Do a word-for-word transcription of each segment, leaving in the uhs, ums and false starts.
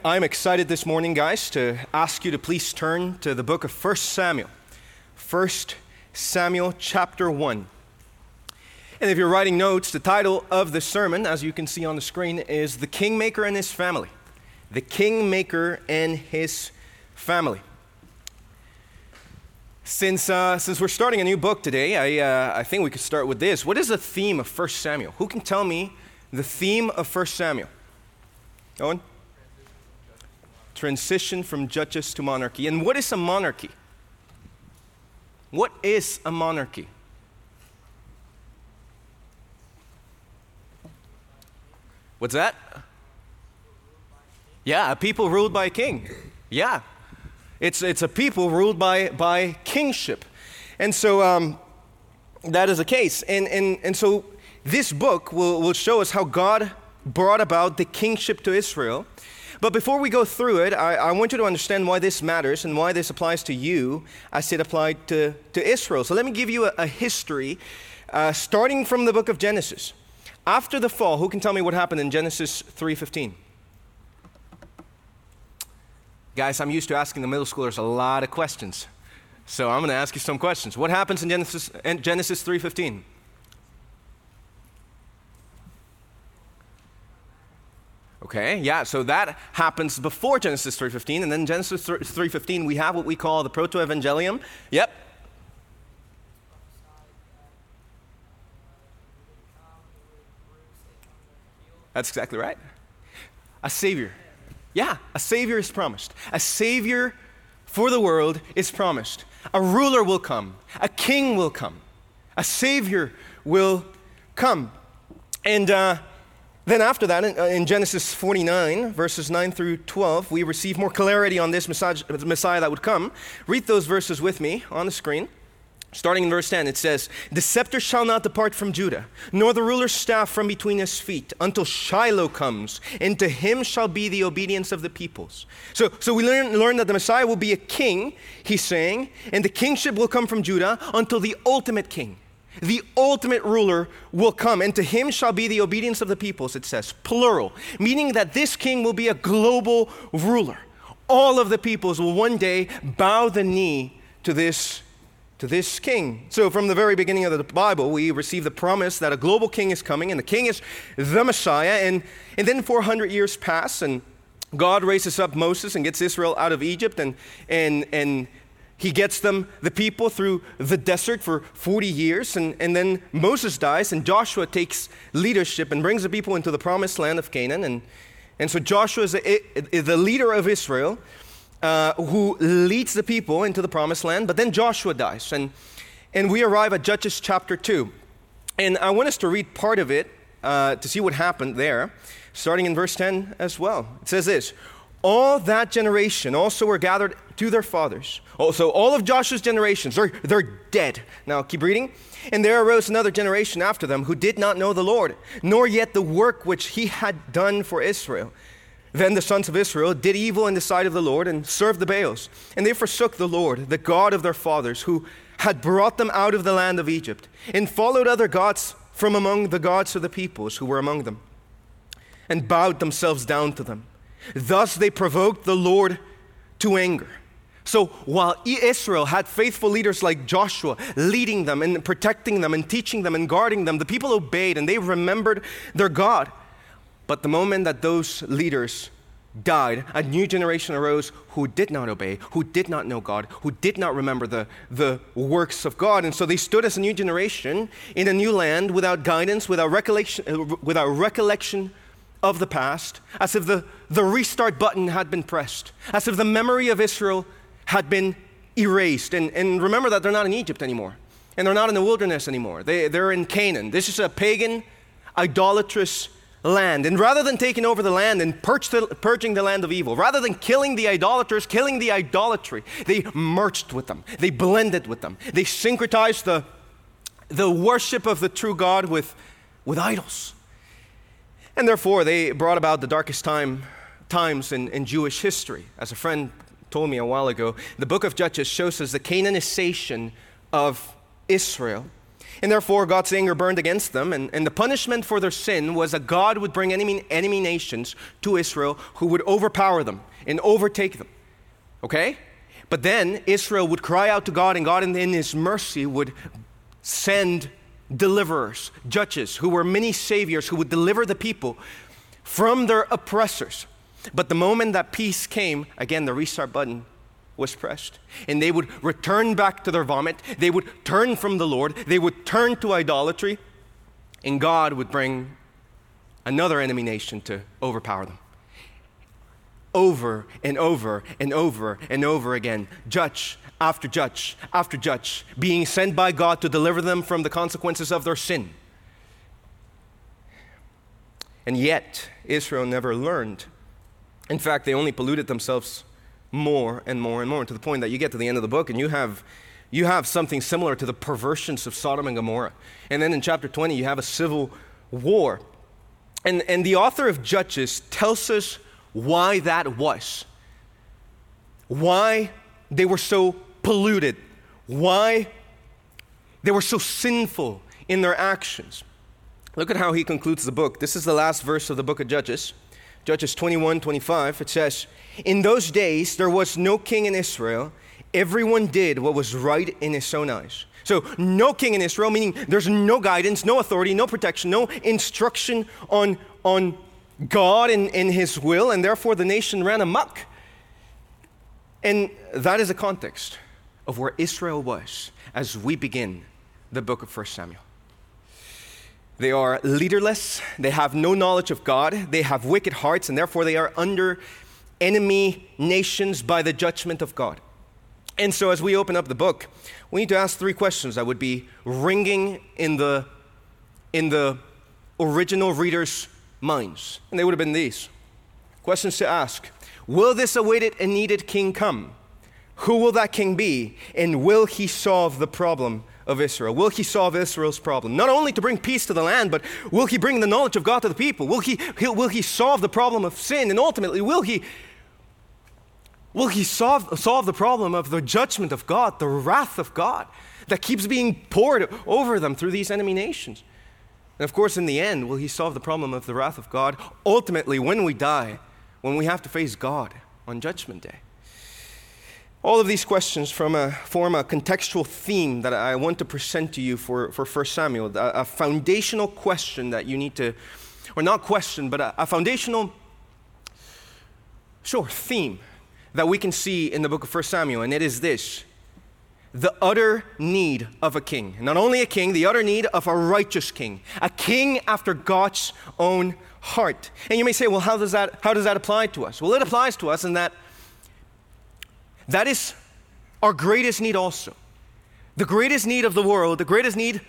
I'm excited this morning, guys, to ask you to please turn to the book of First Samuel. First Samuel chapter one. And if you're writing notes, the title of the sermon, as you can see on the screen, is The Kingmaker and His Family. The Kingmaker and His Family. Since uh, since we're starting a new book today, I, uh, I think we could start with this. What is the theme of First Samuel? Who can tell me the theme of First Samuel? Owen? Transition from judges to monarchy. And what is a monarchy? What is a monarchy? What's that? Yeah, a people ruled by a king. Yeah. It's it's a people ruled by, by kingship. And so um, that is the case. And, and, and so this book will, will show us how God brought about the kingship to Israel. But before we go through it, I, I want you to understand why this matters and why this applies to you as it applied to, to Israel. So let me give you a, a history uh, starting from the book of Genesis. After the fall, who can tell me what happened in Genesis three fifteen? Guys, I'm used to asking the middle schoolers a lot of questions. So I'm going to ask you some questions. What happens in Genesis, in Genesis three fifteen? Okay, yeah, so that happens before Genesis three fifteen, and then Genesis three fifteen, we have what we call the proto-evangelium. Yep. That's exactly right. A Savior. Yeah, a Savior is promised. A Savior for the world is promised. A ruler will come. A king will come. A Savior will come. And uh, then after that, in, in Genesis forty-nine, verses nine through twelve, we receive more clarity on this Messiah, Messiah that would come. Read those verses with me on the screen. Starting in verse ten, it says, "The scepter shall not depart from Judah, nor the ruler's staff from between his feet, until Shiloh comes, and to him shall be the obedience of the peoples." So, so we learn, learn that the Messiah will be a king, he's saying, and the kingship will come from Judah until the ultimate king, the ultimate ruler will come, and to him shall be the obedience of the peoples, it says, plural, meaning that this king will be a global ruler. All of the peoples will one day bow the knee to this to this king. So from the very beginning of the Bible, we receive the promise that a global king is coming, and the king is the Messiah. And, and then four hundred years pass, and God raises up Moses and gets Israel out of Egypt, and, and, and he gets them, the people, through the desert for forty years. And, and then Moses dies, and Joshua takes leadership and brings the people into the promised land of Canaan. And, and so Joshua is, a, is the leader of Israel, Uh, who leads the people into the promised land. But then Joshua dies, and, and we arrive at Judges chapter two. And I want us to read part of it uh, to see what happened there, starting in verse ten as well. It says this, "All that generation also were gathered to their fathers." Also, all of Joshua's generations, they're, they're dead. Now, keep reading. "And there arose another generation after them who did not know the Lord, nor yet the work which he had done for Israel. Then the sons of Israel did evil in the sight of the Lord and served the Baals. And they forsook the Lord, the God of their fathers, who had brought them out of the land of Egypt, and followed other gods from among the gods of the peoples who were among them, and bowed themselves down to them. Thus they provoked the Lord to anger." So while Israel had faithful leaders like Joshua leading them and protecting them and teaching them and guarding them, the people obeyed and they remembered their God. But the moment that those leaders died, a new generation arose who did not obey, who did not know God, who did not remember the, the works of God. And so they stood as a new generation in a new land without guidance, without recollection, without recollection of the past, as if the, the restart button had been pressed, as if the memory of Israel had been erased. And, and remember that they're not in Egypt anymore, and they're not in the wilderness anymore. They, they're in Canaan. This is a pagan, idolatrous land. And rather than taking over the land and purge the, purging the land of evil, rather than killing the idolaters, killing the idolatry, they merged with them. They blended with them. They syncretized the, the worship of the true God with, with idols. And therefore, they brought about the darkest time, times in, in Jewish history. As a friend told me a while ago, the book of Judges shows us the Canaanization of Israel. And therefore, God's anger burned against them, and, and the punishment for their sin was that God would bring enemy, enemy nations to Israel who would overpower them and overtake them. Okay? But then Israel would cry out to God, and God in, in His mercy would send deliverers, judges, who were many saviors who would deliver the people from their oppressors. But the moment that peace came, again, the restart button was pressed. And they would return back to their vomit. They would turn from the Lord. They would turn to idolatry. And God would bring another enemy nation to overpower them. Over and over and over and over again, judge after judge after judge, being sent by God to deliver them from the consequences of their sin. And yet, Israel never learned. In fact, they only polluted themselves more and more and more, to the point that you get to the end of the book and you have you have something similar to the perversions of Sodom and Gomorrah. And then in chapter twenty, you have a civil war. And, and the author of Judges tells us why that was. Why they were so polluted. Why they were so sinful in their actions. Look at how he concludes the book. This is the last verse of the book of Judges. Judges twenty-one, twenty-five. It says, "In those days there was no king in Israel. Everyone did what was right in his own eyes." So no king in Israel, meaning there's no guidance, no authority, no protection, no instruction on, on God and, and His will, and therefore the nation ran amok. And that is the context of where Israel was as we begin the book of First Samuel. They are leaderless, they have no knowledge of God, they have wicked hearts, and therefore they are under enemy nations by the judgment of God. And so as we open up the book, we need to ask three questions that would be ringing in the, in the original readers' minds. And they would have been these. Questions to ask. Will this awaited and needed king come? Who will that king be? And will he solve the problem of Israel? Will he solve Israel's problem? Not only to bring peace to the land, but will he bring the knowledge of God to the people? Will he, will he solve the problem of sin? And ultimately, will he Will he solve, solve the problem of the judgment of God, the wrath of God that keeps being poured over them through these enemy nations? And of course, in the end, will he solve the problem of the wrath of God ultimately when we die, when we have to face God on Judgment Day? All of these questions from a, form a contextual theme that I want to present to you for, for First Samuel, a, a foundational question that you need to, or not question, but a, a foundational, sure, theme that we can see in the book of First Samuel, and it is this: the utter need of a king. Not only a king, the utter need of a righteous king, a king after God's own heart. And you may say, well, how does that, how does that apply to us? Well, it applies to us in that that is our greatest need also. The greatest need of the world, the greatest need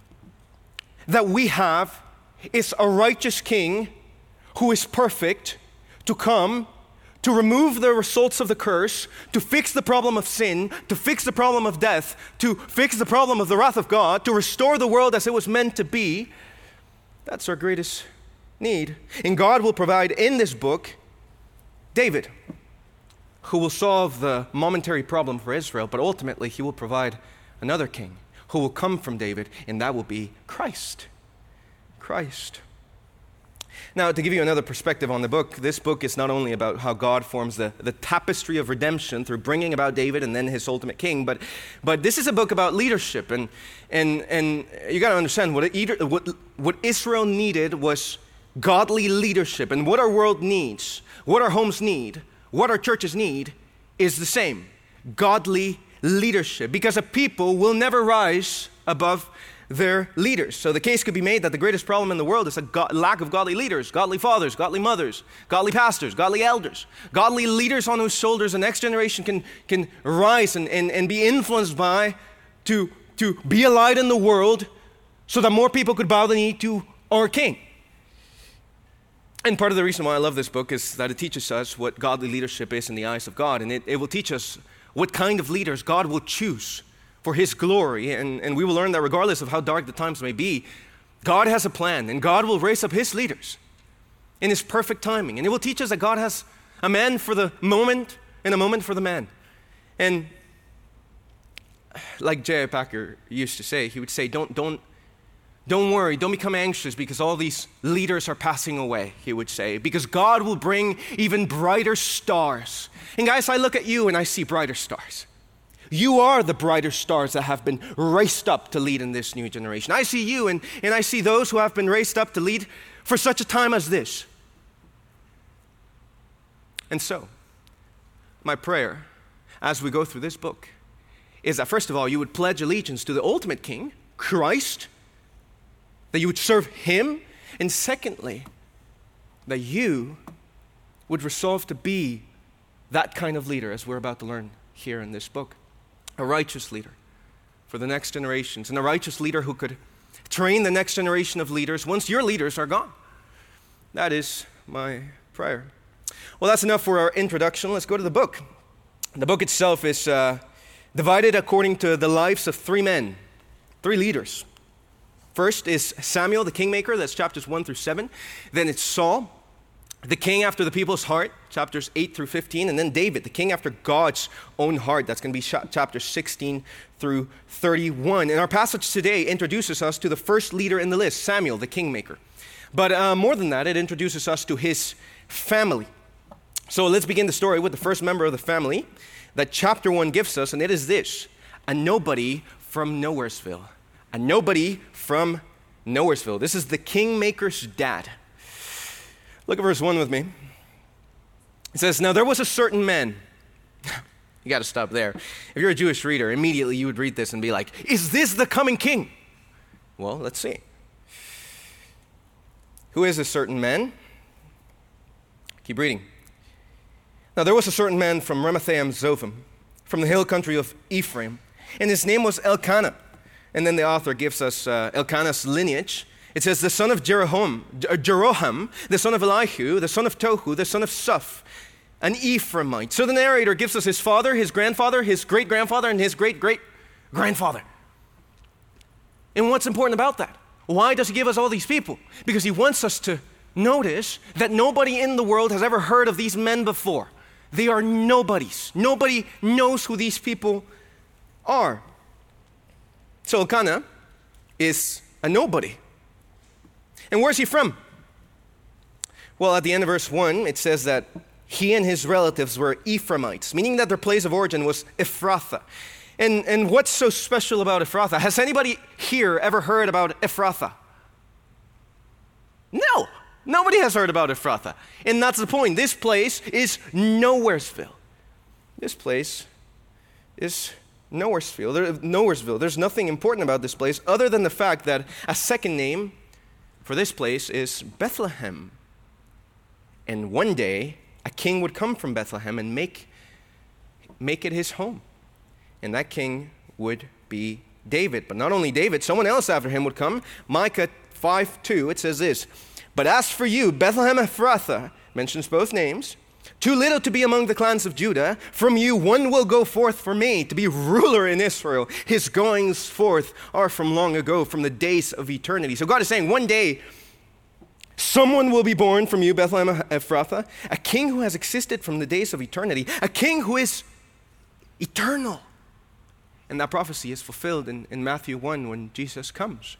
that we have is a righteous king who is perfect to come to remove the results of the curse, to fix the problem of sin, to fix the problem of death, to fix the problem of the wrath of God, to restore the world as it was meant to be. That's our greatest need. And God will provide in this book David, who will solve the momentary problem for Israel, but ultimately he will provide another king who will come from David, and that will be Christ. Christ. Now, to give you another perspective on the book, this book is not only about how God forms the, the tapestry of redemption through bringing about David and then his ultimate king, but, but this is a book about leadership. And, and, and you got to understand what, it, what, what Israel needed was godly leadership. And what our world needs, what our homes need, what our churches need is the same: godly leadership. Because a people will never rise above their leaders. So the case could be made that the greatest problem in the world is a go- lack of godly leaders, godly fathers, godly mothers, godly pastors, godly elders, godly leaders on whose shoulders the next generation can, can rise and, and, and be influenced by to, to be a light in the world so that more people could bow the knee to our King. And part of the reason why I love this book is that it teaches us what godly leadership is in the eyes of God, and it, it will teach us what kind of leaders God will choose for His glory, and, and we will learn that regardless of how dark the times may be, God has a plan, and God will raise up His leaders in His perfect timing. And it will teach us that God has a man for the moment and a moment for the man. And like J I. Packer used to say, he would say, don't, don't, don't worry, don't become anxious because all these leaders are passing away, he would say, because God will bring even brighter stars. And guys, I look at you and I see brighter stars. You are the brighter stars that have been raised up to lead in this new generation. I see you and, and I see those who have been raised up to lead for such a time as this. And so, my prayer as we go through this book is that first of all, you would pledge allegiance to the ultimate King, Christ, that you would serve Him, and secondly, that you would resolve to be that kind of leader, as we're about to learn here in this book. A righteous leader for the next generations, and a righteous leader who could train the next generation of leaders once your leaders are gone. That is my prayer. Well, that's enough for our introduction. Let's go to the book. The book itself is uh, divided according to the lives of three men, three leaders. First is Samuel, the kingmaker, that's chapters one through seven. Then it's Saul, the king after the people's heart, chapters eight through fifteen. And then David, the king after God's own heart. That's going to be chapters sixteen through thirty-one. And our passage today introduces us to the first leader in the list, Samuel, the kingmaker. But uh, more than that, it introduces us to his family. So let's begin the story with the first member of the family that chapter one gives us, and it is this: a nobody from Nowheresville. A nobody from Nowheresville. This is the kingmaker's dad. Look at verse one with me. It says, now there was a certain man. You got to stop there. If you're a Jewish reader, immediately you would read this and be like, is this the coming king? Well, let's see. Who is a certain man? Keep reading. Now there was a certain man from Ramathaim Zophim, from the hill country of Ephraim, and his name was Elkanah. And then the author gives us uh, Elkanah's lineage. It says, the son of Jeroham, Jeroham, the son of Elihu, the son of Tohu, the son of Suph, an Ephraimite. So the narrator gives us his father, his grandfather, his great-grandfather, and his great-great-grandfather. And what's important about that? Why does he give us all these people? Because he wants us to notice that nobody in the world has ever heard of these men before. They are nobodies. Nobody knows who these people are. So Elkanah is a nobody. And where's he from? Well, at the end of verse one, it says that he and his relatives were Ephraimites, meaning that their place of origin was Ephrathah. And, and what's so special about Ephrathah? Has anybody here ever heard about Ephrathah? No, nobody has heard about Ephrathah. And that's the point. This place is Nowheresville. This place is Nowheresville. There, Nowheresville. There's nothing important about this place other than the fact that a second name for this place is Bethlehem. And one day, a king would come from Bethlehem and make, make it his home. And that king would be David. But not only David, someone else after him would come. Micah five two, it says this, but as for you, Bethlehem Ephrathah, mentions both names, too little to be among the clans of Judah, from you one will go forth for me to be ruler in Israel. His goings forth are from long ago, from the days of eternity. So God is saying one day, someone will be born from you, Bethlehem Ephrathah, a king who has existed from the days of eternity, a king who is eternal. And that prophecy is fulfilled in, in Matthew one when Jesus comes.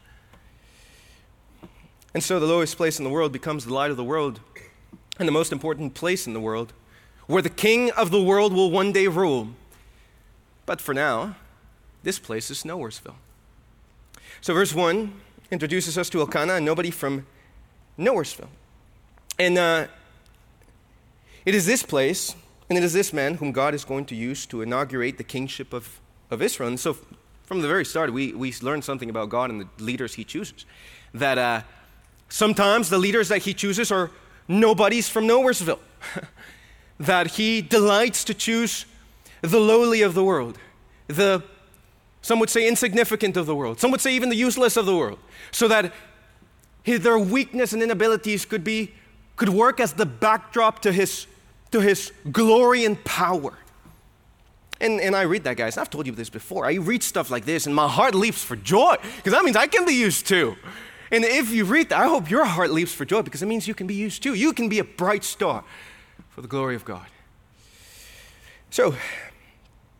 And so the lowest place in the world becomes the light of the world and the most important place in the world, where the king of the world will one day rule. But for now, this place is Nowheresville. So verse one introduces us to Elkanah, and nobody from Nowheresville. And uh, it is this place, and it is this man whom God is going to use to inaugurate the kingship of, of Israel. And so from the very start, we, we learned something about God and the leaders he chooses. That uh, sometimes the leaders that he chooses are nobodies from Nowheresville. That he delights to choose the lowly of the world, the, some would say, insignificant of the world. Some would say even the useless of the world, so that his, their weakness and inabilities could be, could work as the backdrop to his, to his glory and power. And, and I read that, guys. I've told you this before. I read stuff like this, and my heart leaps for joy, because that means I can be used too. And if you read that, I hope your heart leaps for joy, because it means you can be used too. You can be a bright star for the glory of God. So,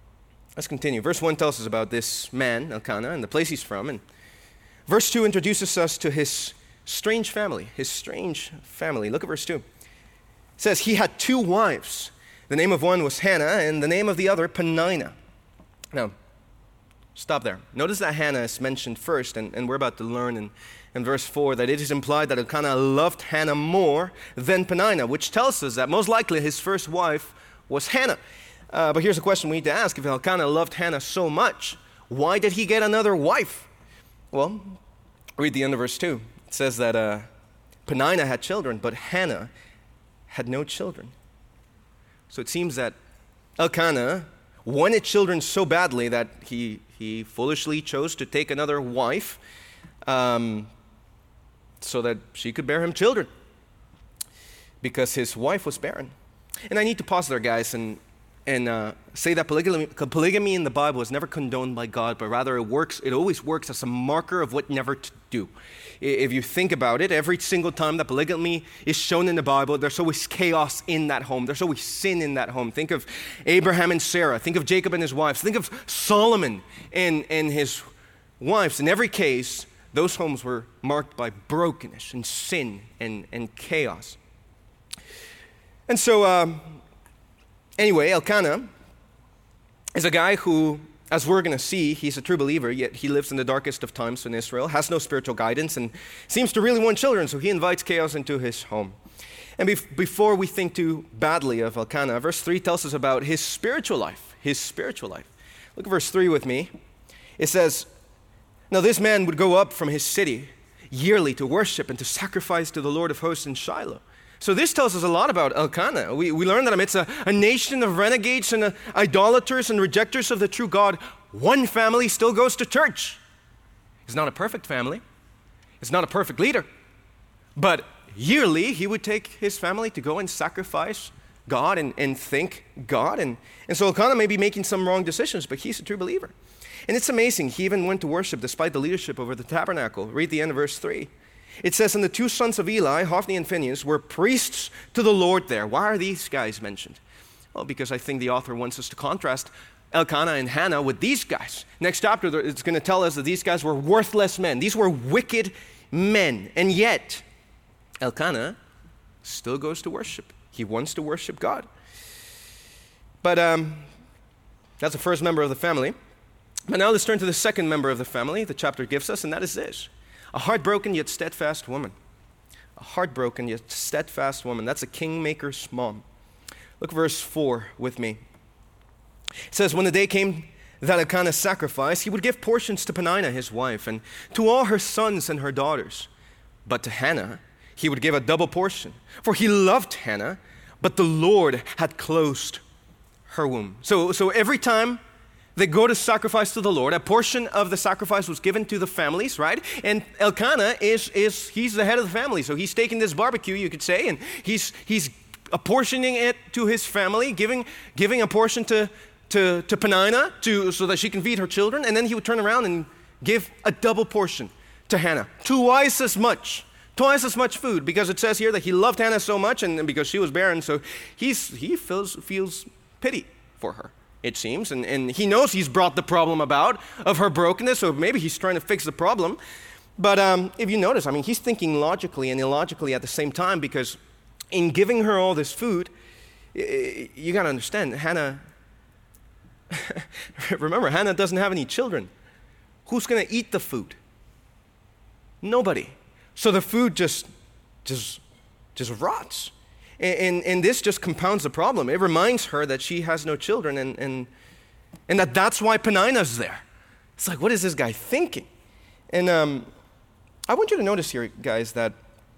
Let's continue. Verse one tells us about this man, Elkanah, and the place he's from. And verse two introduces us to his strange family, his strange family. Look at verse two. It says, he had two wives. The name of one was Hannah, and the name of the other, Peninnah. Now, stop there. Notice that Hannah is mentioned first, and, and we're about to learn in, in verse four that it is implied that Elkanah loved Hannah more than Peninnah, which tells us that most likely his first wife was Hannah. Uh, but here's a question we need to ask. If Elkanah loved Hannah so much, why did he get another wife? Well, read the end of verse two. It says that uh, Peninnah had children, but Hannah had no children. So it seems that Elkanah wanted children so badly that he, he foolishly chose to take another wife um, so that she could bear him children, because his wife was barren. And I need to pause there, guys, and, and uh, say that polygamy, polygamy in the Bible is never condoned by God, but rather it works. It always works as a marker of what never to do. If you think about it, every single time that polygamy is shown in the Bible, there's always chaos in that home. There's always sin in that home. Think of Abraham and Sarah. Think of Jacob and his wives. Think of Solomon and, and his wives. In every case, those homes were marked by brokenness and sin and, and chaos. And so, um, anyway, Elkanah is a guy who, as we're going to see, he's a true believer, yet he lives in the darkest of times in Israel, has no spiritual guidance, and seems to really want children, so he invites chaos into his home. And bef- before we think too badly of Elkanah, verse three tells us about his spiritual life, his spiritual life. Look at verse three with me. It says, now this man would go up from his city yearly to worship and to sacrifice to the Lord of hosts in Shiloh. So this tells us a lot about Elkanah. We, we learn that amidst a, a nation of renegades and uh, idolaters and rejectors of the true God, one family still goes to church. It's not a perfect family. It's not a perfect leader. But yearly, he would take his family to go and sacrifice God and, and thank God. And, and so Elkanah may be making some wrong decisions, but he's a true believer. And it's amazing. He even went to worship despite the leadership over the tabernacle. Read the end of verse three. It says, and the two sons of Eli, Hophni and Phinehas, were priests to the Lord there. Why are these guys mentioned? Well, because I think the author wants us to contrast Elkanah and Hannah with these guys. Next chapter, it's going to tell us that these guys were worthless men. These were wicked men. And yet, Elkanah still goes to worship. He wants to worship God. But um, that's the first member of the family. But now let's turn to the second member of the family the chapter gives us, and that is this. A heartbroken yet steadfast woman. A heartbroken yet steadfast woman. That's a kingmaker's mom. Look at verse four with me. It says, when the day came that Elkanah sacrificed, he would give portions to Peninnah, his wife, and to all her sons and her daughters. But to Hannah, he would give a double portion. For he loved Hannah, but the Lord had closed her womb. So, so every time they go to sacrifice to the Lord, a portion of the sacrifice was given to the families, right? And Elkanah is, is he's the head of the family. So he's taking this barbecue, you could say, and he's he's apportioning it to his family, giving giving a portion to, to, to Peninnah to, so that she can feed her children. And then he would turn around and give a double portion to Hannah, twice as much. Twice as much food, because it says here that he loved Hannah so much, and, and because she was barren, so he's he feels feels pity for her, it seems, and, and he knows he's brought the problem about of her brokenness, so maybe he's trying to fix the problem. But um, if you notice, I mean, he's thinking logically and illogically at the same time, because in giving her all this food, you got to understand, Hannah, remember, Hannah doesn't have any children. Who's going to eat the food? Nobody. So the food just, just, just rots. And, and, and this just compounds the problem. It reminds her that she has no children, and, and, and that that's why Peninnah's there. It's like, what is this guy thinking? And um, I want you to notice here, guys, that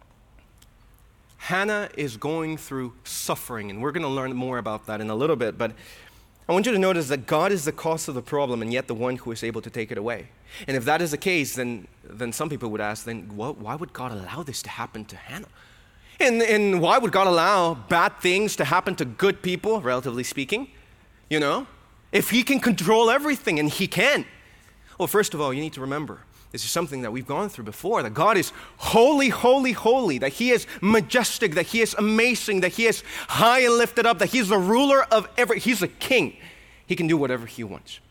Hannah is going through suffering, and we're going to learn more about that in a little bit, but I want you to notice that God is the cause of the problem and yet the one who is able to take it away. And if that is the case, then, then some people would ask, then what, why would God allow this to happen to Hannah? And, and why would God allow bad things to happen to good people, relatively speaking? You know? If he can control everything, and he can. Well, first of all, you need to remember, this is something that we've gone through before, that God is holy, holy, holy, that he is majestic, that he is amazing, that he is high and lifted up, that he's the ruler of every, he's a king. He can do whatever he wants.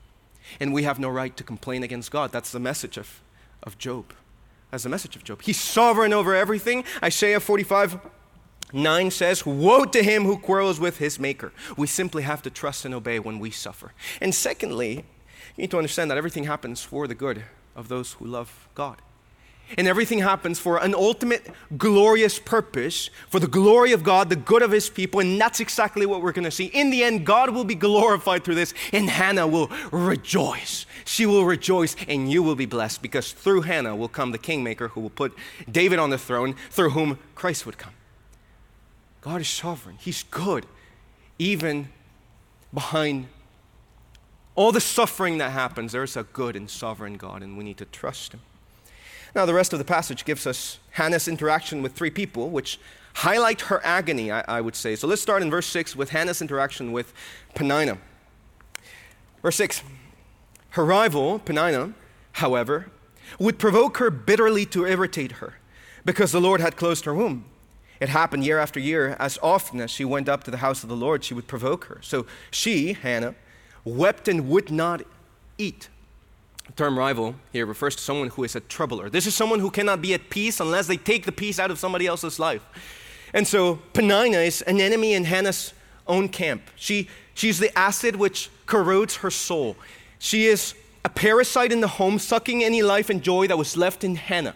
And we have no right to complain against God. That's the message of, of Job. That's the message of Job. He's sovereign over everything. Isaiah forty-five nine says, woe to him who quarrels with his maker. We simply have to trust and obey when we suffer. And secondly, you need to understand that everything happens for the good of those who love God. And everything happens for an ultimate glorious purpose, for the glory of God, the good of his people, and that's exactly what we're going to see. In the end, God will be glorified through this, and Hannah will rejoice. She will rejoice, and you will be blessed, because through Hannah will come the kingmaker who will put David on the throne, through whom Christ would come. God is sovereign. He's good, even behind all the suffering that happens. There's a good and sovereign God, and we need to trust him. Now, the rest of the passage gives us Hannah's interaction with three people, which highlight her agony, I, I would say. So let's start in verse six with Hannah's interaction with Peninnah. Verse six, her rival, Peninnah, however, would provoke her bitterly to irritate her, because the Lord had closed her womb. It happened year after year. As often as she went up to the house of the Lord, she would provoke her. So she, Hannah, wept and would not eat. The term rival here refers to someone who is a troubler. This is someone who cannot be at peace unless they take the peace out of somebody else's life. And so Peninnah is an enemy in Hannah's own camp. She, she's the acid which corrodes her soul. She is a parasite in the home, sucking any life and joy that was left in Hannah.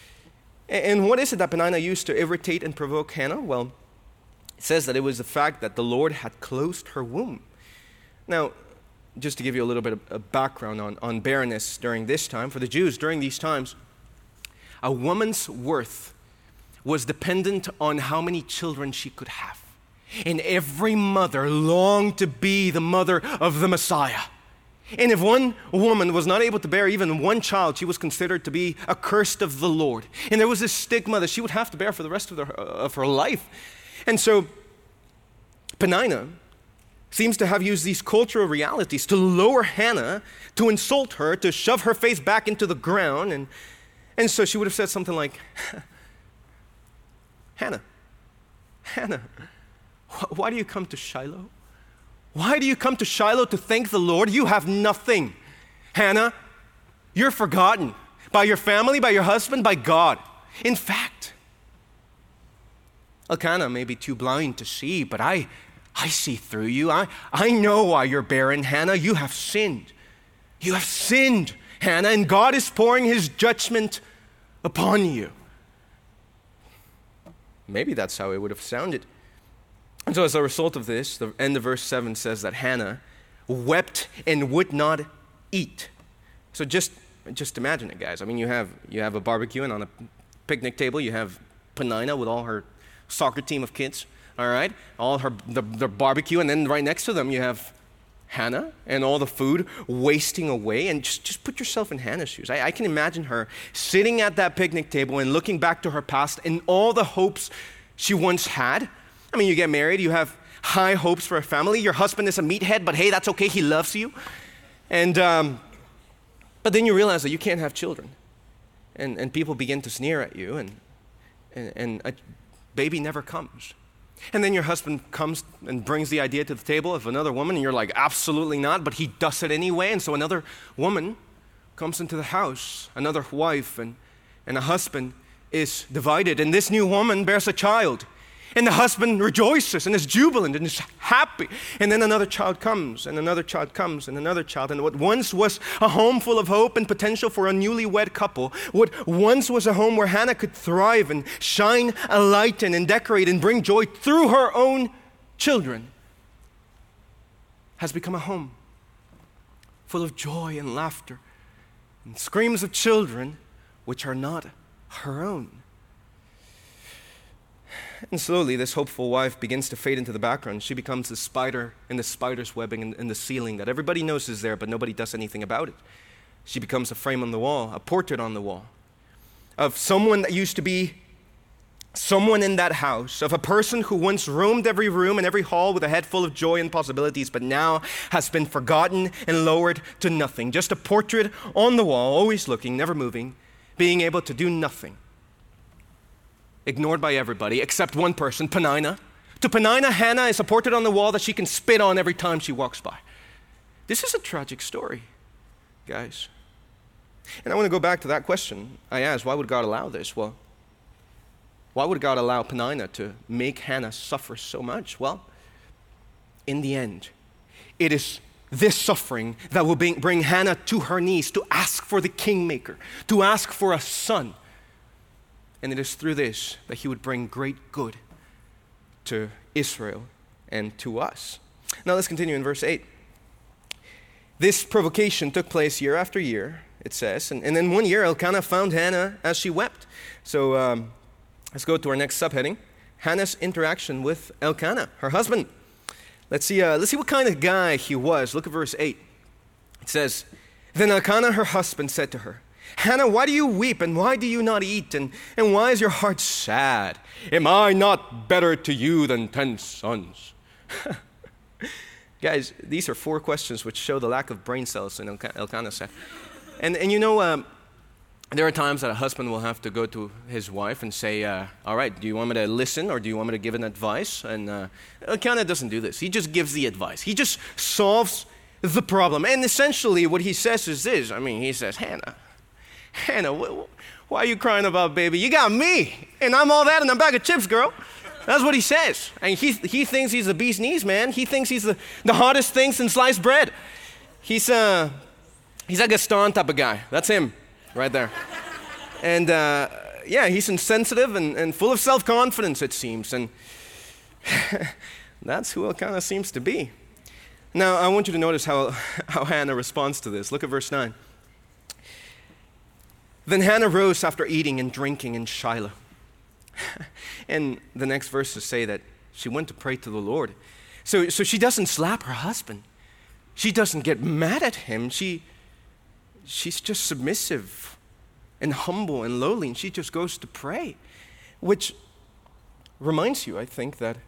And what is it that Peninnah used to irritate and provoke Hannah? Well, it says that it was the fact that the Lord had closed her womb. Now, just to give you a little bit of background on, on barrenness during this time, for the Jews during these times, a woman's worth was dependent on how many children she could have. And every mother longed to be the mother of the Messiah. And if one woman was not able to bear even one child, she was considered to be accursed of the Lord. And there was this stigma that she would have to bear for the rest of, the, of her life. And so Peninnah seems to have used these cultural realities to lower Hannah, to insult her, to shove her face back into the ground. And, and so she would have said something like, Hannah, Hannah, why do you come to Shiloh? Why do you come to Shiloh to thank the Lord? You have nothing. Hannah, you're forgotten by your family, by your husband, by God. In fact, Elkanah may be too blind to see, but I I see through you. I, I know why you're barren, Hannah. You have sinned. You have sinned, Hannah, and God is pouring his judgment upon you. Maybe that's how it would have sounded. And so as a result of this, the end of verse seven says that Hannah wept and would not eat. So just, just imagine it, guys. I mean, you have, you have a barbecue, and on a picnic table, you have Peninnah with all her soccer team of kids. All right, all her the, the barbecue, and then right next to them you have Hannah and all the food wasting away. And just, just put yourself in Hannah's shoes. I, I can imagine her sitting at that picnic table and looking back to her past and all the hopes she once had. I mean, you get married, you have high hopes for a family. Your husband is a meathead, but hey, that's okay. He loves you. And um, but then you realize that you can't have children, and and people begin to sneer at you, and and, and a baby never comes. And then your husband comes and brings the idea to the table of another woman, and you're like, absolutely not, but he does it anyway. And so another woman comes into the house, another wife, and, and a husband is divided. And this new woman bears a child. And the husband rejoices and is jubilant and is happy. And then another child comes, and another child comes, and another child. And what once was a home full of hope and potential for a newlywed couple, what once was a home where Hannah could thrive and shine a light and, and decorate and bring joy through her own children, has become a home full of joy and laughter and screams of children which are not her own. And slowly, this hopeful wife begins to fade into the background. She becomes the spider in the spider's webbing in, in the ceiling that everybody knows is there, but nobody does anything about it. She becomes a frame on the wall, a portrait on the wall of someone that used to be someone in that house, of a person who once roamed every room and every hall with a head full of joy and possibilities, but now has been forgotten and lowered to nothing. Just a portrait on the wall, always looking, never moving, being able to do nothing. Ignored by everybody except one person, Peninnah. To Peninnah, Hannah is a portrait on the wall that she can spit on every time she walks by. This is a tragic story. guys. And I want to go back to that question I asked. Why would God allow this? Well, why would God allow Peninnah to make Hannah suffer so much? Well, in the end, it is this suffering that will bring, bring Hannah to her knees to ask for the kingmaker, to ask for a son. And it is through this that he would bring great good to Israel and to us. Now let's continue in verse eight. This provocation took place year after year, it says. And, and then one year, Elkanah found Hannah as she wept. So um, let's go to our next subheading. Hannah's interaction with Elkanah, her husband. Let's see, uh, let's see what kind of guy he was. Look at verse eight. It says, Then Elkanah, her husband, said to her, Hannah, why do you weep, and why do you not eat, and, and why is your heart sad? Am I not better to you than ten sons? Guys, these are four questions which show the lack of brain cells in Elkanah's head. And, and you know, um, there are times that a husband will have to go to his wife and say, uh, all right, do you want me to listen or do you want me to give an advice? And uh, Elkanah doesn't do this. He just gives the advice. He just solves the problem. And essentially what he says is this. I mean, he says, Hannah, Hannah, wh- why are you crying about, baby? You got me, and I'm all that in a bag of chips, girl. That's what he says. And he, he thinks he's the bee's knees, man. He thinks he's the, the hottest thing since sliced bread. He's, uh, he's a Gaston type of guy. That's him. Right there. And uh, yeah, he's insensitive and, and full of self-confidence, it seems. And that's who Elkanah seems to be. Now, I want you to notice how, how Hannah responds to this. Look at verse nine. Then Hannah rose after eating and drinking in Shiloh. And the next verses say that she went to pray to the Lord. So, so she doesn't slap her husband. She doesn't get mad at him. She... She's just submissive and humble and lowly, and she just goes to pray, which reminds you, I think, that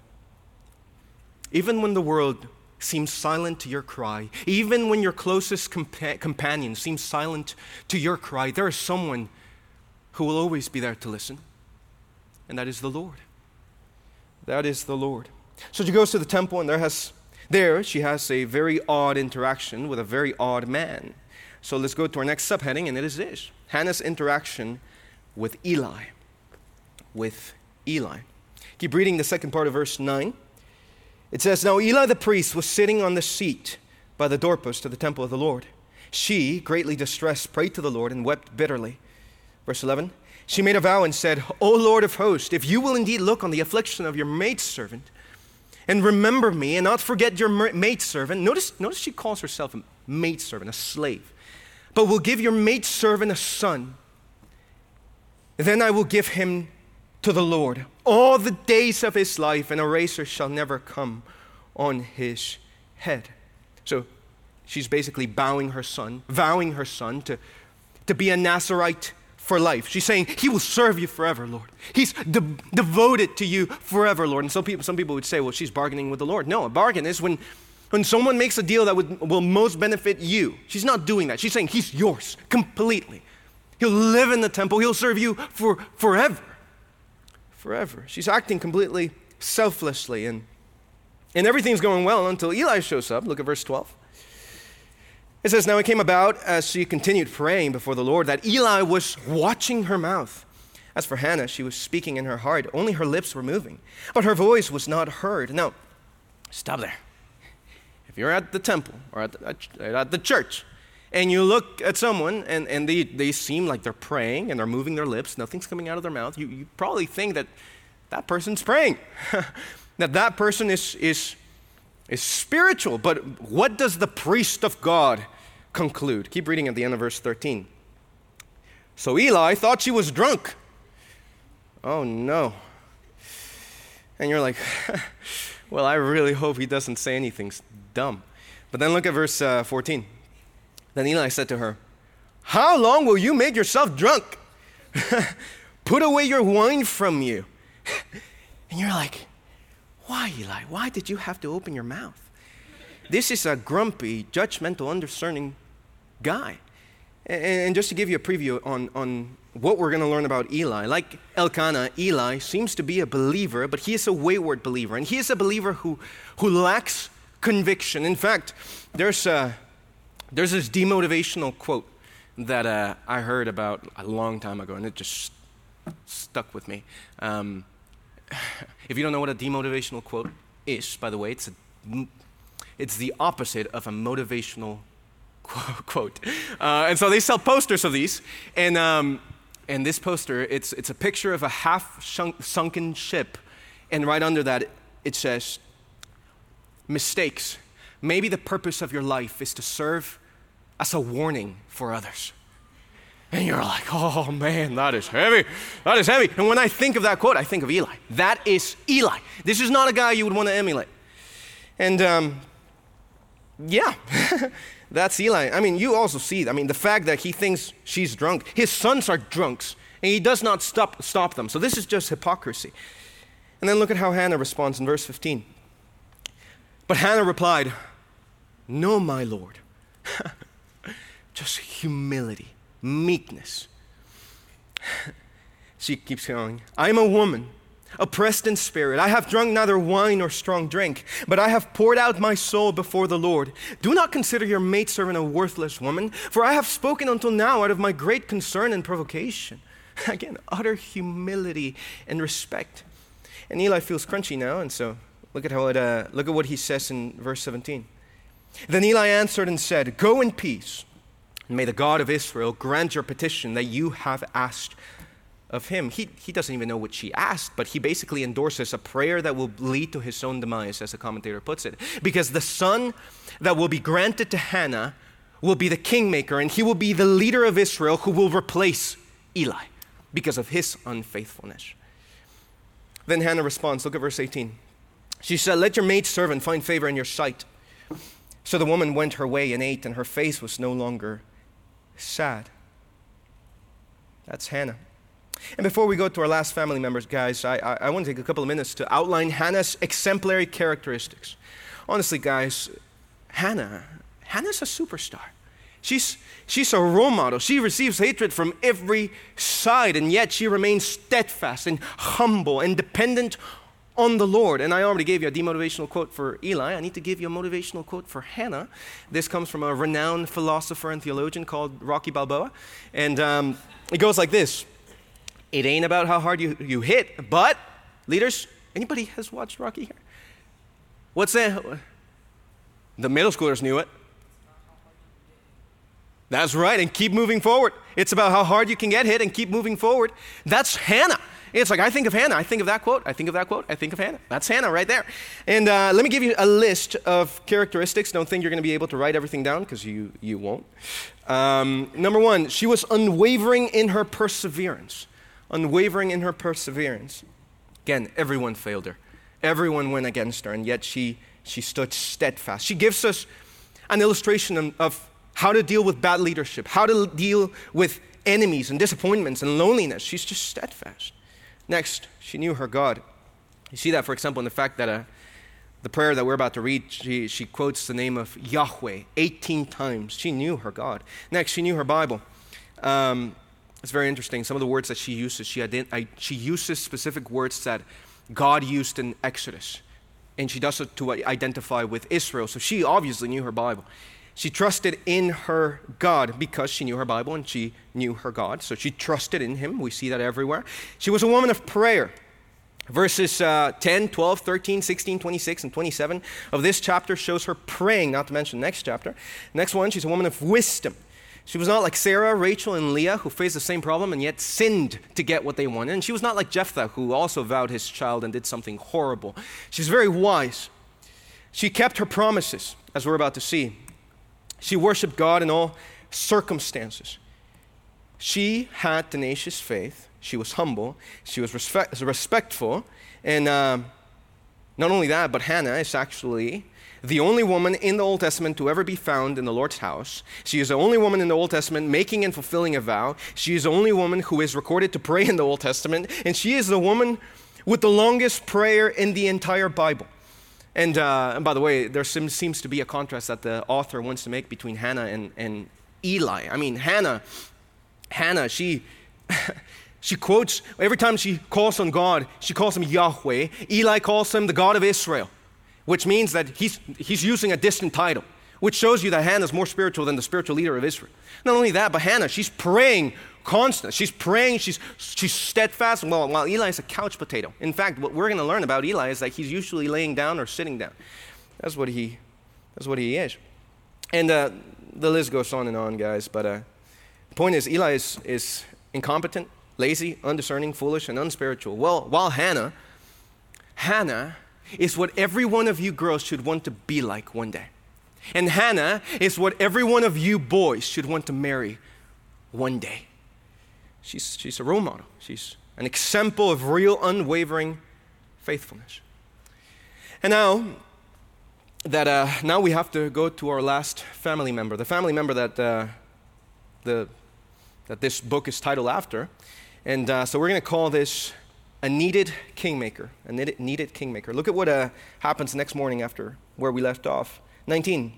even when the world seems silent to your cry, even when your closest compa- companion seems silent to your cry, there is someone who will always be there to listen, and that is the Lord. That is the Lord. So she goes to the temple, and there has there she has a very odd interaction with a very odd man. So let's go to our next subheading, and it is this. Hannah's interaction with Eli. With Eli. Keep reading the second part of verse nine. It says, Now Eli the priest was sitting on the seat by the doorpost of the temple of the Lord. She, greatly distressed, prayed to the Lord and wept bitterly. Verse eleven. She made a vow and said, O Lord of hosts, if you will indeed look on the affliction of your maidservant and remember me and not forget your maidservant. Notice, notice she calls herself a maidservant, a slave. But will give your maidservant a son. Then I will give him to the Lord all the days of his life, and a razor shall never come on his head. So she's basically bowing her son, vowing her son to, to be a Nazarite for life. She's saying, he will serve you forever, Lord. He's de- devoted to you forever, Lord. And some people, some people would say, well, she's bargaining with the Lord. No, a bargain is when When someone makes a deal that would, will most benefit you. She's not doing that. She's saying he's yours completely. He'll live in the temple. He'll serve you for forever. Forever. She's acting completely selflessly. And, and everything's going well until Eli shows up. Look at verse twelve. It says, Now it came about as she continued praying before the Lord that Eli was watching her mouth. As for Hannah, she was speaking in her heart. Only her lips were moving. But her voice was not heard. Now, stop there. If you're at the temple or at the, at the church and you look at someone and, and they, they seem like they're praying and they're moving their lips, nothing's coming out of their mouth, you, you probably think that that person's praying, that that person is, is, is spiritual. But what does the priest of God conclude? Keep reading at the end of verse thirteen. So Eli thought she was drunk. Oh no. And you're like, well, I really hope he doesn't say anything dumb. But then look at verse uh, fourteen. Then Eli said to her, How long will you make yourself drunk? Put away your wine from you. And you're like, why, Eli? Why did you have to open your mouth? This is a grumpy, judgmental, undiscerning guy. And, and just to give you a preview on, on what we're going to learn about Eli, like Elkanah, Eli seems to be a believer, but he is a wayward believer. And he is a believer who, who lacks conviction. In fact, there's a, There's this demotivational quote that uh, I heard about a long time ago, and it just stuck with me. Um, if you don't know what a demotivational quote is, by the way, it's a, it's the opposite of a motivational qu- quote. Uh, and so they sell posters of these, and um, and this poster, it's it's a picture of a half shunk, sunken ship, and right under that it says, "Mistakes. Maybe the purpose of your life is to serve as a warning for others." And you're like, oh man, that is heavy. That is heavy. And when I think of that quote, I think of Eli. That is Eli. This is not a guy you would want to emulate. And um, yeah, that's Eli. I mean, you also see, I mean, the fact that he thinks she's drunk. His sons are drunks, and he does not stop, stop them. So this is just hypocrisy. And then look at how Hannah responds in verse fifteen. But Hannah replied, "No, my Lord." Just humility. Meekness. She keeps going. "I am a woman, oppressed in spirit. I have drunk neither wine nor strong drink, but I have poured out my soul before the Lord. Do not consider your maidservant a worthless woman, for I have spoken until now out of my great concern and provocation." Again, utter humility and respect. And Eli feels crunchy now, and so look at how it. Uh, look at what he says in verse seventeen. Then Eli answered and said, "Go in peace. And may the God of Israel grant your petition that you have asked of him." He, he doesn't even know what she asked, but he basically endorses a prayer that will lead to his own demise, as a commentator puts it. Because the son that will be granted to Hannah will be the kingmaker, and he will be the leader of Israel who will replace Eli because of his unfaithfulness. Then Hannah responds. Look at verse eighteen. She said, "Let your maidservant find favor in your sight." So the woman went her way and ate, and her face was no longer sad. That's Hannah. And before we go to our last family members, guys, I, I, I want to take a couple of minutes to outline Hannah's exemplary characteristics. Honestly, guys, Hannah, Hannah's a superstar. She's, she's a role model. She receives hatred from every side, and yet she remains steadfast and humble and dependent on the Lord. And I already gave you a demotivational quote for Eli. I need to give you a motivational quote for Hannah. This comes from a renowned philosopher and theologian called Rocky Balboa. And um, it goes like this. "It ain't about how hard you, you hit, but," leaders, anybody has watched Rocky here? What's that? The middle schoolers knew it. That's right, and keep moving forward. It's about how hard you can get hit and keep moving forward. That's Hannah. It's like, I think of Hannah, I think of that quote, I think of that quote, I think of Hannah. That's Hannah right there. And uh, let me give you a list of characteristics. Don't think you're going to be able to write everything down, because you, you won't. Um, number one, she was unwavering in her perseverance. Unwavering in her perseverance. Again, everyone failed her. Everyone went against her, and yet she, she stood steadfast. She gives us an illustration of how to deal with bad leadership, how to deal with enemies and disappointments and loneliness. She's just steadfast. Next, she knew her God. You see that, for example, in the fact that uh, the prayer that we're about to read, she, she quotes the name of Yahweh eighteen times. She knew her God. Next, she knew her Bible. Um, it's very interesting. Some of the words that she uses, she, ident- she uses specific words that God used in Exodus. And she does it to identify with Israel. So she obviously knew her Bible. She trusted in her God because she knew her Bible and she knew her God. So she trusted in him. We see that everywhere. She was a woman of prayer. Verses uh, ten, twelve, thirteen, sixteen, twenty-six, and twenty-seven of this chapter shows her praying, not to mention the next chapter. Next one, she's a woman of wisdom. She was not like Sarah, Rachel, and Leah, who faced the same problem and yet sinned to get what they wanted. And she was not like Jephthah, who also vowed his child and did something horrible. She's very wise. She kept her promises, as we're about to see. She worshiped God in all circumstances. She had tenacious faith. She was humble. She was respect, respectful. And um, not only that, but Hannah is actually the only woman in the Old Testament to ever be found in the Lord's house. She is the only woman in the Old Testament making and fulfilling a vow. She is the only woman who is recorded to pray in the Old Testament. And she is the woman with the longest prayer in the entire Bible. And, uh, and by the way, there seems, seems to be a contrast that the author wants to make between Hannah and, and Eli. I mean, Hannah, Hannah, she, she quotes, every time she calls on God, she calls him Yahweh. Eli calls him the God of Israel, which means that he's, he's using a distant title. which shows you that Hannah's more spiritual than the spiritual leader of Israel. Not only that, but Hannah, she's praying constant. She's praying, she's, she's steadfast, while, while Eli is a couch potato. In fact, what we're going to learn about Eli is that he's usually laying down or sitting down. That's what he, that's what he is. And uh, the list goes on and on, guys, but uh, the point is Eli is, is incompetent, lazy, undiscerning, foolish, and unspiritual. Well, while Hannah, Hannah is what every one of you girls should want to be like one day. And Hannah is what every one of you boys should want to marry one day. She's, she's a role model. She's an example of real unwavering faithfulness. And now that uh, now we have to go to our last family member, the family member that uh, the that this book is titled after. And uh, so we're going to call this a needed kingmaker, a needed, needed kingmaker. Look at what uh, happens next morning after where we left off. nineteen,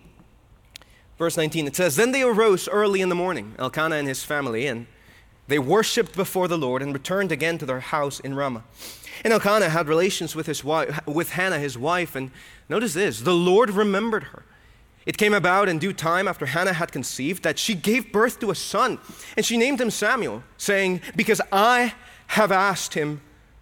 verse nineteen, it says, "Then they arose early in the morning, Elkanah and his family, and they worshipped before the Lord and returned again to their house in Ramah. And Elkanah had relations with his wife, with Hannah his wife, and notice this, the Lord remembered her. It came about in due time after Hannah had conceived that she gave birth to a son, and she named him Samuel, saying, because I have asked him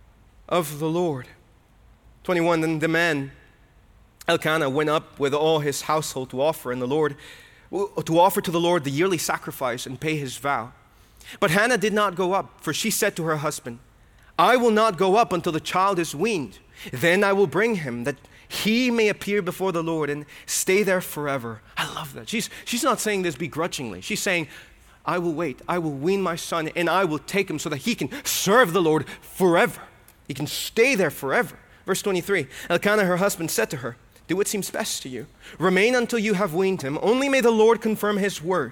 of the Lord." twenty-one, then the man Elkanah went up with all his household to offer and the Lord to offer to the Lord the yearly sacrifice and pay his vow. But Hannah did not go up, for she said to her husband, "I will not go up until the child is weaned. Then I will bring him, that he may appear before the Lord and stay there forever." I love that. She's, she's not saying this begrudgingly. She's saying, I will wait. I will wean my son, and I will take him so that he can serve the Lord forever. He can stay there forever. Verse twenty-three, Elkanah, her husband, said to her, "Do what seems best to you. Remain until you have weaned him. Only may the Lord confirm his word."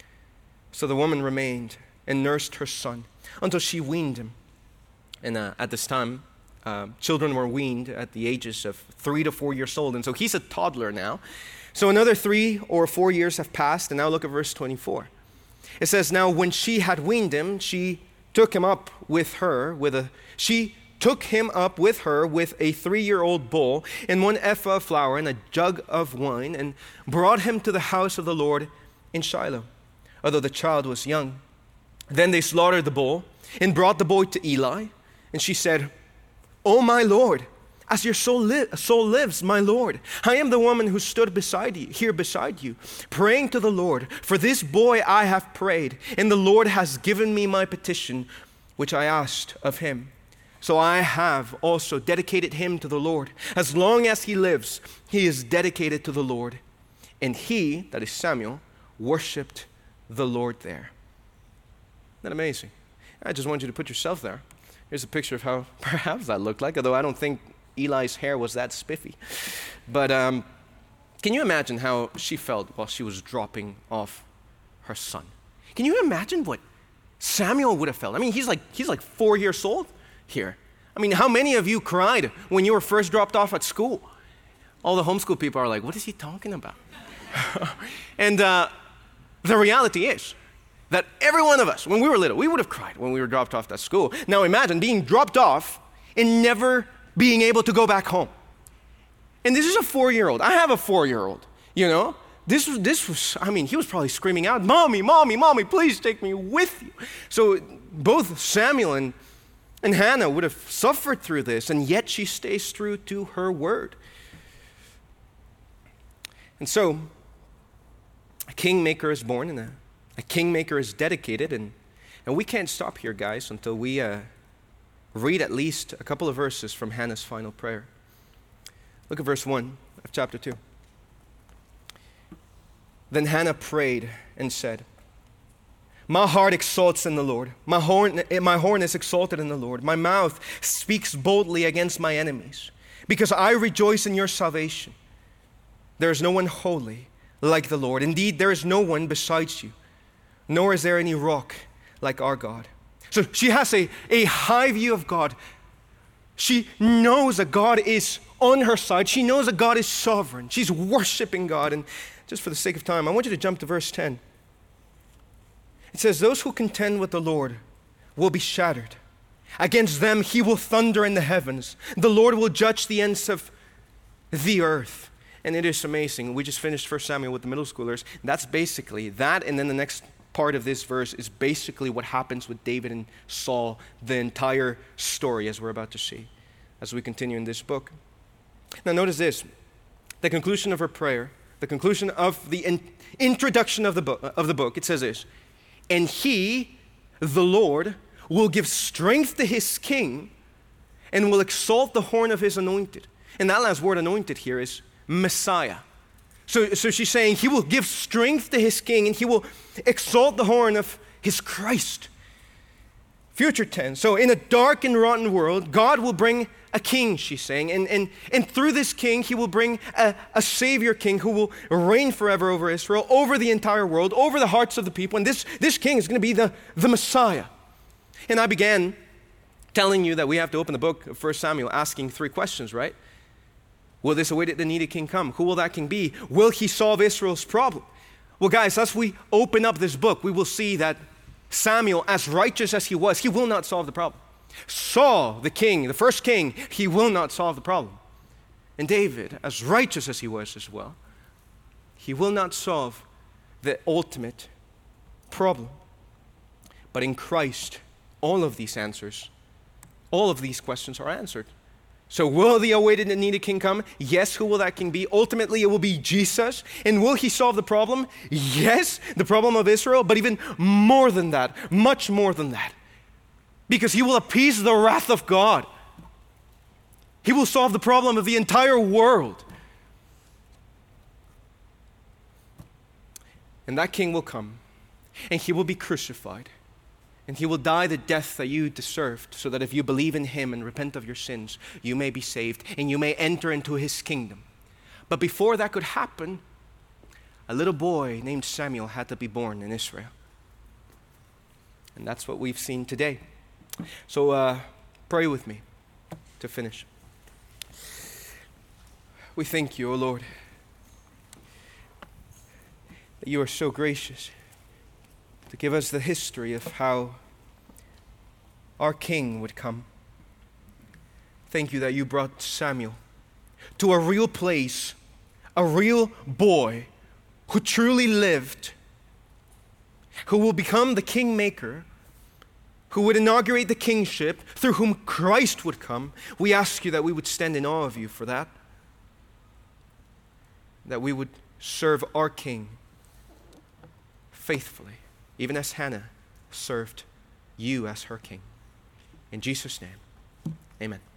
So the woman remained and nursed her son until she weaned him. And uh, at this time, uh, children were weaned at the ages of three to four years old. And so he's a toddler now. So another three or four years have passed. And now look at verse twenty-four. It says, "Now when she had weaned him, she took him up with her with a, she took him up with her with a three-year-old bull and one ephah of flour and a jug of wine, and brought him to the house of the Lord in Shiloh, although the child was young. Then they slaughtered the bull and brought the boy to Eli. And she said, 'O my Lord, as your soul, li- soul lives, my Lord, I am the woman who stood beside you, here beside you, praying to the Lord. For this boy I have prayed, and the Lord has given me my petition, which I asked of him. So I have also dedicated him to the Lord. As long as he lives, he is dedicated to the Lord.' And he," that is Samuel, "worshipped the Lord there." Isn't that amazing? I just want you to put yourself there. Here's a picture of how perhaps that looked like, although I don't think Eli's hair was that spiffy. But um, can you imagine how she felt while she was dropping off her son? Can you imagine what Samuel would have felt? I mean, he's like he's like four years old here. I mean, how many of you cried when you were first dropped off at school? All the homeschool people are like, what is he talking about? And uh, the reality is that every one of us, when we were little, we would have cried when we were dropped off at school. Now imagine being dropped off and never being able to go back home. And this is a four-year-old. I have a four-year-old, you know. This was, this was, I mean, he was probably screaming out, "Mommy, Mommy, Mommy, please take me with you." So both Samuel and, and Hannah would have suffered through this, and yet she stays true to her word. And so a kingmaker is born, and a A kingmaker is dedicated, and, and we can't stop here, guys, until we uh, read at least a couple of verses from Hannah's final prayer. Look at verse one of chapter two. "Then Hannah prayed and said, 'My heart exalts in the Lord. My horn, my horn is exalted in the Lord. My mouth speaks boldly against my enemies, because I rejoice in your salvation. There is no one holy like the Lord. Indeed, there is no one besides you, nor is there any rock like our God.'" So she has a, a high view of God. She knows that God is on her side. She knows that God is sovereign. She's worshiping God. And just for the sake of time, I want you to jump to verse ten. It says, "Those who contend with the Lord will be shattered. Against them he will thunder in the heavens. The Lord will judge the ends of the earth. And it is amazing. We just finished First Samuel with the middle schoolers. That's basically that, and then the next part of this verse is basically what happens with David and Saul, the entire story, as we're about to see, as we continue in this book. Now notice this, the conclusion of her prayer, the conclusion of the in- introduction of the, book, of the book, it says this, and he, the Lord, will give strength to his king and will exalt the horn of his anointed. And that last word, anointed, here is Messiah. So, so she's saying he will give strength to his king and he will exalt the horn of his Christ. Future tense. So in a dark and rotten world, God will bring a king, she's saying. And, and, and through this king, he will bring a, a savior king who will reign forever over Israel, over the entire world, over the hearts of the people. And this, this king is going to be the, the Messiah. And I began telling you that we have to open the book of First Samuel asking three questions, right? Will this awaited and needed king come? Who will that king be? Will he solve Israel's problem? Well, guys, as we open up this book, we will see that Samuel, as righteous as he was, he will not solve the problem. Saul, the king, the first king, he will not solve the problem. And David, as righteous as he was as well, he will not solve the ultimate problem. But in Christ, all of these answers, all of these questions are answered. So will the awaited and needed king come? Yes. Who will that king be? Ultimately, it will be Jesus. And will he solve the problem? Yes, the problem of Israel, but even more than that, much more than that. Because he will appease the wrath of God. He will solve the problem of the entire world. And that king will come, and he will be crucified. And he will die the death that you deserved, so that if you believe in him and repent of your sins, you may be saved and you may enter into his kingdom. But before that could happen, a little boy named Samuel had to be born in Israel. And that's what we've seen today. So uh, pray with me to finish. We thank you, O Lord, that you are so gracious to give us the history of how our king would come. Thank you that you brought Samuel to a real place, a real boy who truly lived, who will become the kingmaker, who would inaugurate the kingship, through whom Christ would come. We ask you that we would stand in awe of you for that, that we would serve our king faithfully, even as Hannah served you as her king. In Jesus' name, amen.